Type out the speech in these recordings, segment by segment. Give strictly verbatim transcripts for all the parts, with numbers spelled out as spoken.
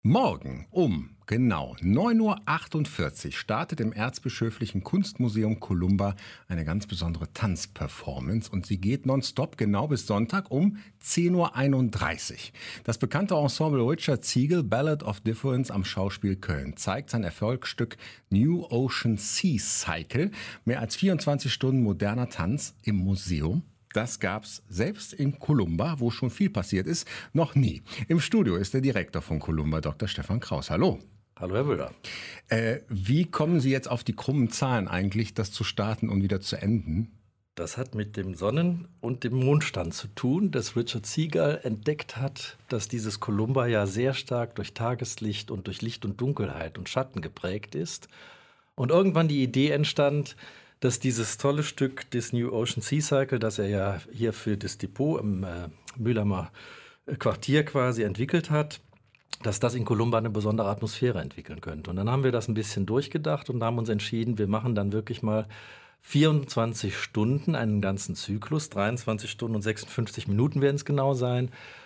Morgen um genau neun Uhr achtundvierzig startet im Erzbischöflichen Kunstmuseum Columba eine ganz besondere Tanzperformance und sie geht nonstop genau bis Sonntag um zehn Uhr einunddreißig. Das bekannte Ensemble Richard Siegel Ballad of Difference am Schauspiel Köln zeigt sein Erfolgsstück New Ocean Sea Cycle, mehr als vierundzwanzig Stunden moderner Tanz im Museum. Das gab's selbst in Columba, wo schon viel passiert ist, noch nie. Im Studio ist der Direktor von Columba, Doktor Stefan Kraus. Hallo. Hallo, Herr Müller. Äh, wie kommen Sie jetzt auf die krummen Zahlen eigentlich, das zu starten und wieder zu enden? Das hat mit dem Sonnen- und dem Mondstand zu tun, dass Richard Siegel entdeckt hat, dass dieses Columba ja sehr stark durch Tageslicht und durch Licht und Dunkelheit und Schatten geprägt ist. Und irgendwann die Idee entstand, dass dieses tolle Stück des New Ocean Sea Cycle, das er ja hier für das Depot im äh, Mühlheimer Quartier quasi entwickelt hat, dass das in Columba eine besondere Atmosphäre entwickeln könnte. Und dann haben wir das ein bisschen durchgedacht und haben uns entschieden, wir machen dann wirklich mal vierundzwanzig Stunden, einen ganzen Zyklus, dreiundzwanzig Stunden und sechsundfünfzig Minuten werden es genau sein,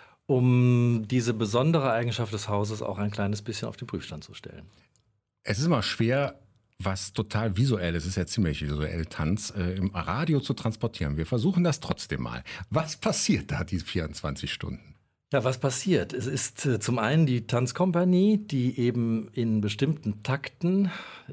um diese besondere Eigenschaft des Hauses auch ein kleines bisschen auf den Prüfstand zu stellen. Es ist immer schwer, was total visuell ist, es ist ja ziemlich visuell, Tanz, äh, im Radio zu transportieren. Wir versuchen das trotzdem mal. Was passiert da, die vierundzwanzig Stunden? Ja, was passiert? Es ist äh, zum einen die Tanzkompanie, die eben in bestimmten Takten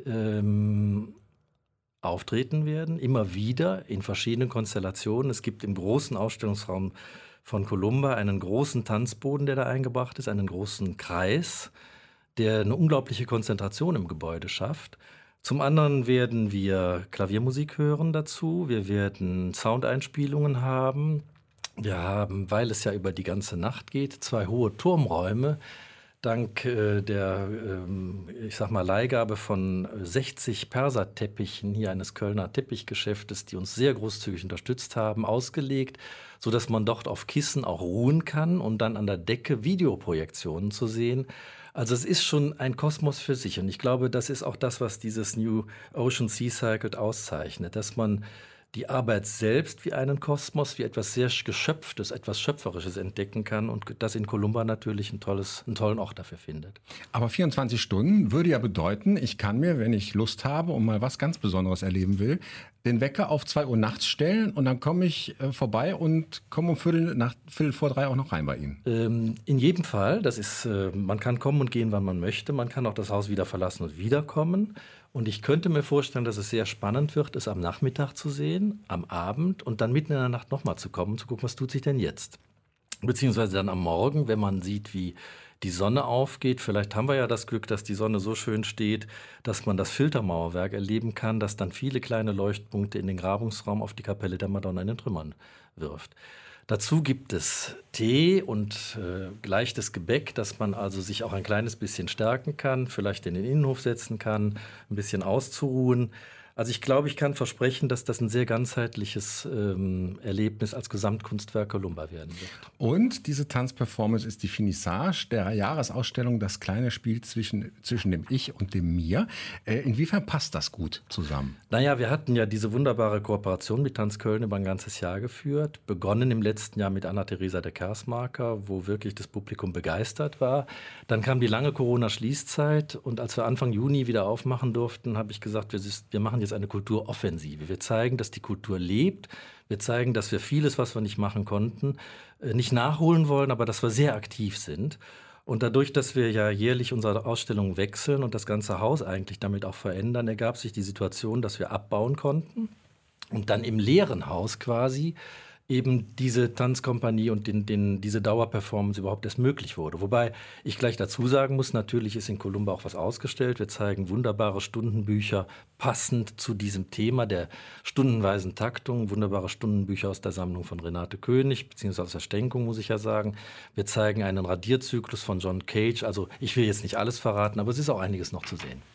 ähm, auftreten werden, immer wieder in verschiedenen Konstellationen. Es gibt im großen Ausstellungsraum von Columba einen großen Tanzboden, der da eingebracht ist, einen großen Kreis, der eine unglaubliche Konzentration im Gebäude schafft. Zum anderen werden wir Klaviermusik hören dazu, wir werden Soundeinspielungen haben. Wir haben, weil es ja über die ganze Nacht geht, zwei hohe Turmräume. Dank äh, der, ähm, ich sag mal, Leihgabe von sechzig Perserteppichen hier eines Kölner Teppichgeschäftes, die uns sehr großzügig unterstützt haben, ausgelegt, sodass man dort auf Kissen auch ruhen kann und dann an der Decke Videoprojektionen zu sehen. Also es ist schon ein Kosmos für sich und ich glaube, das ist auch das, was dieses New Ocean Sea Cycle auszeichnet, dass man die Arbeit selbst wie einen Kosmos, wie etwas sehr Geschöpftes, etwas Schöpferisches entdecken kann und das in Columba natürlich ein tolles, einen tollen Ort dafür findet. Aber vierundzwanzig Stunden würde ja bedeuten, ich kann mir, wenn ich Lust habe und mal was ganz Besonderes erleben will, den Wecker auf zwei Uhr nachts stellen und dann komme ich äh, vorbei und komme um Viertel, nach, Viertel vor drei auch noch rein bei Ihnen. Ähm, in jedem Fall, das ist, äh, man kann kommen und gehen, wann man möchte. Man kann auch das Haus wieder verlassen und wiederkommen. Und ich könnte mir vorstellen, dass es sehr spannend wird, es am Nachmittag zu sehen, am Abend und dann mitten in der Nacht nochmal zu kommen, zu gucken, was tut sich denn jetzt? Beziehungsweise dann am Morgen, wenn man sieht, wie die Sonne aufgeht. Vielleicht haben wir ja das Glück, dass die Sonne so schön steht, dass man das Filtermauerwerk erleben kann, das dann viele kleine Leuchtpunkte in den Grabungsraum auf die Kapelle der Madonna in den Trümmern wirft. Dazu gibt es Tee und äh, leichtes Gebäck, dass man also sich auch ein kleines bisschen stärken kann, vielleicht in den Innenhof setzen kann, ein bisschen auszuruhen. Also ich glaube, ich kann versprechen, dass das ein sehr ganzheitliches ähm, Erlebnis als Gesamtkunstwerk Columba werden wird. Und diese Tanzperformance ist die Finissage der Jahresausstellung Das kleine Spiel zwischen, zwischen dem Ich und dem Mir. Äh, inwiefern passt das gut zusammen? Naja, wir hatten ja diese wunderbare Kooperation mit Tanz Köln über ein ganzes Jahr geführt. Begonnen im letzten Jahr mit Anna-Theresa de Kersmaker, wo wirklich das Publikum begeistert war. Dann kam die lange Corona-Schließzeit und als wir Anfang Juni wieder aufmachen durften, habe ich gesagt, wir, wir machen jetzt eine Kulturoffensive. Wir zeigen, dass die Kultur lebt. Wir zeigen, dass wir vieles, was wir nicht machen konnten, nicht nachholen wollen, aber dass wir sehr aktiv sind. Und dadurch, dass wir ja jährlich unsere Ausstellungen wechseln und das ganze Haus eigentlich damit auch verändern, ergab sich die Situation, dass wir abbauen konnten und dann im leeren Haus quasi eben diese Tanzkompanie und den, den, diese Dauerperformance überhaupt erst möglich wurde. Wobei ich gleich dazu sagen muss, natürlich ist in Columba auch was ausgestellt. Wir zeigen wunderbare Stundenbücher passend zu diesem Thema der stundenweisen Taktung, wunderbare Stundenbücher aus der Sammlung von Renate König, beziehungsweise aus der Stenkung, muss ich ja sagen. Wir zeigen einen Radierzyklus von John Cage. Also ich will jetzt nicht alles verraten, aber es ist auch einiges noch zu sehen.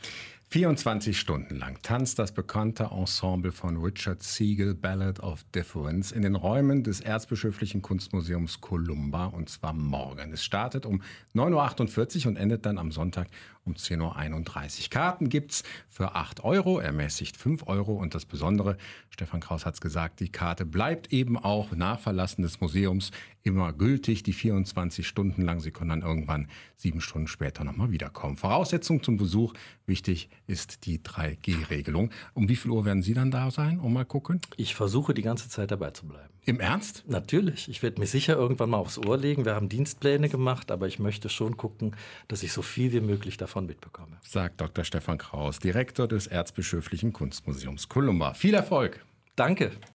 vierundzwanzig Stunden lang tanzt das bekannte Ensemble von Richard Siegel, Ballad of Difference, in den Räumen des Erzbischöflichen Kunstmuseums Columba, und zwar morgen. Es startet um neun Uhr achtundvierzig und endet dann am Sonntag um zehn Uhr einunddreißig. Karten gibt's für acht Euro, ermäßigt fünf Euro. Und das Besondere, Stefan Kraus hat's gesagt, die Karte bleibt eben auch nach Verlassen des Museums immer gültig, die vierundzwanzig Stunden lang. Sie können dann irgendwann sieben Stunden später nochmal wiederkommen. Voraussetzung zum Besuch, wichtig ist die drei G Regelung. Um wie viel Uhr werden Sie dann da sein? Um mal gucken. Ich versuche die ganze Zeit dabei zu bleiben. Im Ernst? Natürlich. Ich werde mir sicher irgendwann mal aufs Ohr legen. Wir haben Dienstpläne gemacht, aber ich möchte schon gucken, dass ich so viel wie möglich davon mitbekomme. Sagt Doktor Stefan Kraus, Direktor des Erzbischöflichen Kunstmuseums Columba. Viel Erfolg! Danke.